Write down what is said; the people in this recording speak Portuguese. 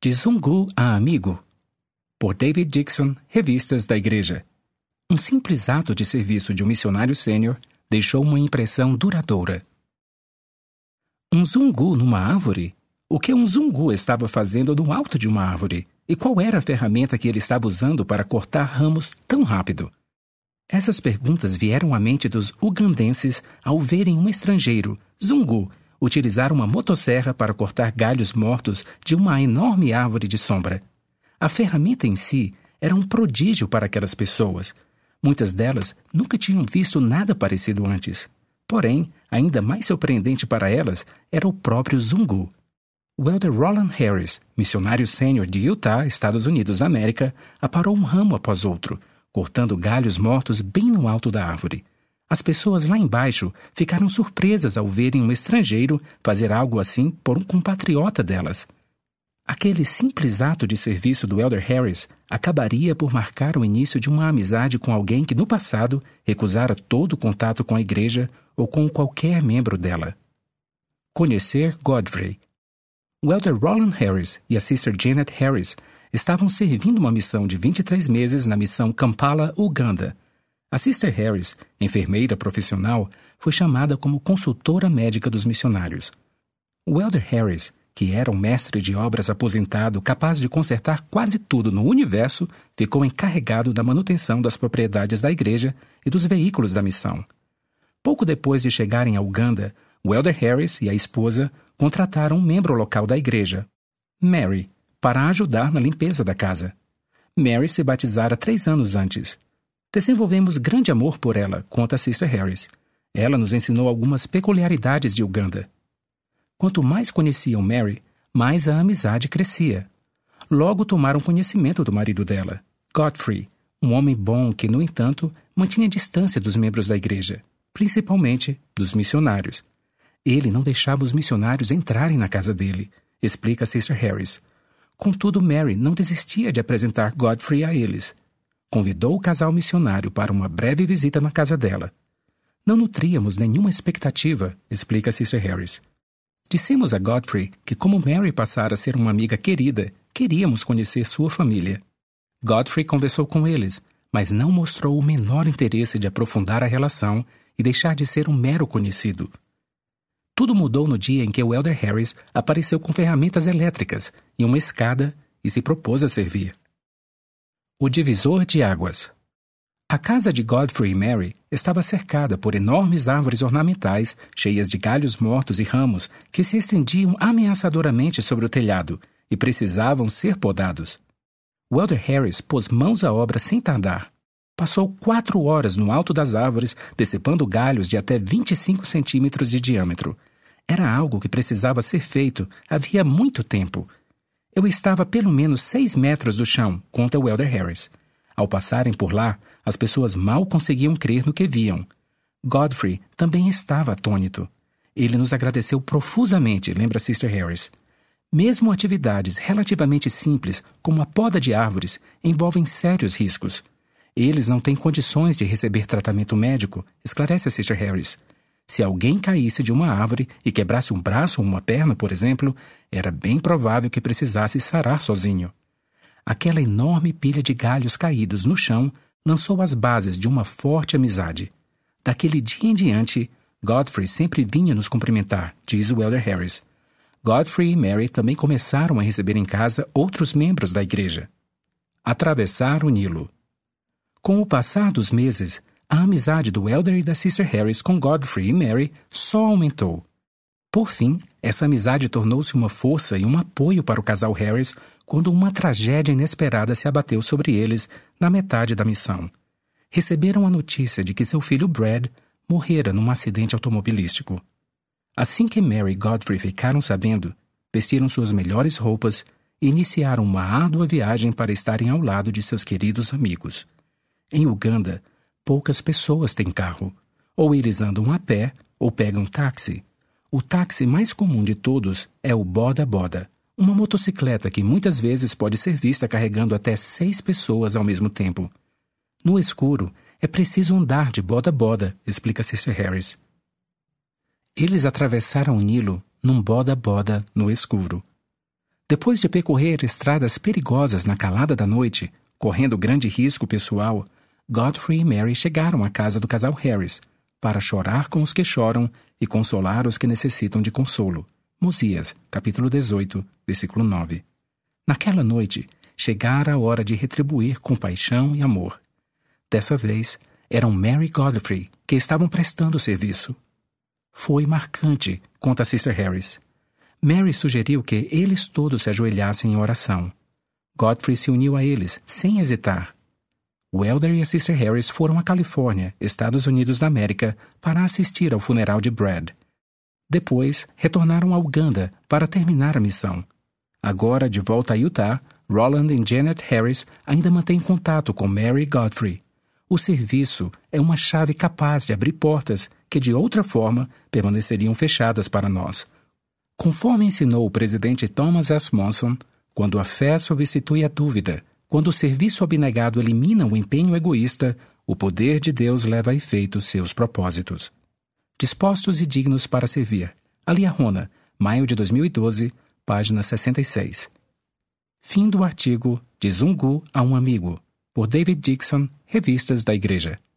De Zungu a Amigo, por David Dixon, Revistas da Igreja. Um simples ato de serviço de um missionário sênior deixou uma impressão duradoura. Um zungu numa árvore? O que um zungu estava fazendo no alto de uma árvore? E qual era a ferramenta que ele estava usando para cortar ramos tão rápido? Essas perguntas vieram à mente dos ugandenses ao verem um estrangeiro, zungu, utilizar uma motosserra para cortar galhos mortos de uma enorme árvore de sombra. A ferramenta em si era um prodígio para aquelas pessoas. Muitas delas nunca tinham visto nada parecido antes. Porém, ainda mais surpreendente para elas era o próprio zungu. O elder Roland Harris, missionário sênior de Utah, Estados Unidos da América, aparou um ramo após outro, cortando galhos mortos bem no alto da árvore. As pessoas lá embaixo ficaram surpresas ao verem um estrangeiro fazer algo assim por um compatriota delas. Aquele simples ato de serviço do elder Harris acabaria por marcar o início de uma amizade com alguém que no passado recusara todo contato com a igreja ou com qualquer membro dela. Conhecer Godfrey. O elder Roland Harris e a sister Janet Harris estavam servindo uma missão de 23 meses na missão Kampala, Uganda. A sister Harris, enfermeira profissional, foi chamada como consultora médica dos missionários. O elder Harris, que era um mestre de obras aposentado capaz de consertar quase tudo no universo, ficou encarregado da manutenção das propriedades da igreja e dos veículos da missão. Pouco depois de chegarem a Uganda, o elder Harris e a esposa contrataram um membro local da igreja, Mary, para ajudar na limpeza da casa. Mary se batizara 3 anos antes. Desenvolvemos grande amor por ela, conta a sister Harris. Ela nos ensinou algumas peculiaridades de Uganda. Quanto mais conheciam Mary, mais a amizade crescia. Logo tomaram conhecimento do marido dela, Godfrey, um homem bom que, no entanto, mantinha distância dos membros da igreja, principalmente dos missionários. Ele não deixava os missionários entrarem na casa dele, explica a sister Harris. Contudo, Mary não desistia de apresentar Godfrey a eles. Convidou o casal missionário para uma breve visita na casa dela. Não nutríamos nenhuma expectativa, explica a sister Harris. Dissemos a Godfrey que, como Mary passara a ser uma amiga querida, queríamos conhecer sua família. Godfrey conversou com eles, mas não mostrou o menor interesse de aprofundar a relação e deixar de ser um mero conhecido. Tudo mudou no dia em que o elder Harris apareceu com ferramentas elétricas e uma escada e se propôs a servir. O divisor de águas. A casa de Godfrey e Mary estava cercada por enormes árvores ornamentais cheias de galhos mortos e ramos que se estendiam ameaçadoramente sobre o telhado e precisavam ser podados. O elder Harris pôs mãos à obra sem tardar. Passou 4 horas no alto das árvores, decepando galhos de até 25 centímetros de diâmetro. Era algo que precisava ser feito havia muito tempo. Eu estava a pelo menos 6 metros do chão, conta o elder Harris. Ao passarem por lá, as pessoas mal conseguiam crer no que viam. Godfrey também estava atônito. Ele nos agradeceu profusamente, lembra sister Harris. Mesmo atividades relativamente simples, como a poda de árvores, envolvem sérios riscos. Eles não têm condições de receber tratamento médico, esclarece a sister Harris. Se alguém caísse de uma árvore e quebrasse um braço ou uma perna, por exemplo, era bem provável que precisasse sarar sozinho. Aquela enorme pilha de galhos caídos no chão lançou as bases de uma forte amizade. Daquele dia em diante, Godfrey sempre vinha nos cumprimentar, diz o elder Harris. Godfrey e Mary também começaram a receber em casa outros membros da igreja. Atravessar o Nilo. Com o passar dos meses, a amizade do elder e da sister Harris com Godfrey e Mary só aumentou. Por fim, essa amizade tornou-se uma força e um apoio para o casal Harris quando uma tragédia inesperada se abateu sobre eles na metade da missão. Receberam a notícia de que seu filho Brad morrera num acidente automobilístico. Assim que Mary e Godfrey ficaram sabendo, vestiram suas melhores roupas e iniciaram uma árdua viagem para estarem ao lado de seus queridos amigos. Em Uganda, poucas pessoas têm carro. Ou eles andam a pé ou pegam táxi. O táxi mais comum de todos é o boda-boda, uma motocicleta que muitas vezes pode ser vista carregando até 6 pessoas ao mesmo tempo. No escuro, é preciso andar de boda-boda, explica sister Harris. Eles atravessaram o Nilo num boda-boda no escuro. Depois de percorrer estradas perigosas na calada da noite, correndo grande risco pessoal, Godfrey e Mary chegaram à casa do casal Harris para chorar com os que choram e consolar os que necessitam de consolo. Mosias, capítulo 18, versículo 9. Naquela noite, chegara a hora de retribuir com paixão e amor. Dessa vez, eram Mary e Godfrey que estavam prestando serviço. Foi marcante, conta a Sister Harris. Mary sugeriu que eles todos se ajoelhassem em oração. Godfrey se uniu a eles, sem hesitar. O Elder e a Sister Harris foram à Califórnia, Estados Unidos da América, para assistir ao funeral de Brad. Depois, retornaram a Uganda para terminar a missão. Agora, de volta a Utah, Roland e Janet Harris ainda mantêm contato com Mary e Godfrey. O serviço é uma chave capaz de abrir portas que, de outra forma, permaneceriam fechadas para nós. Conforme ensinou o presidente Thomas S. Monson, quando a fé substitui a dúvida, quando o serviço abnegado elimina o empenho egoísta, o poder de Deus leva a efeito seus propósitos. Dispostos e dignos para servir. Aliarona, maio de 2012, página 66. Fim do artigo De Zungu a um Amigo, por David Dixon, Revistas da Igreja.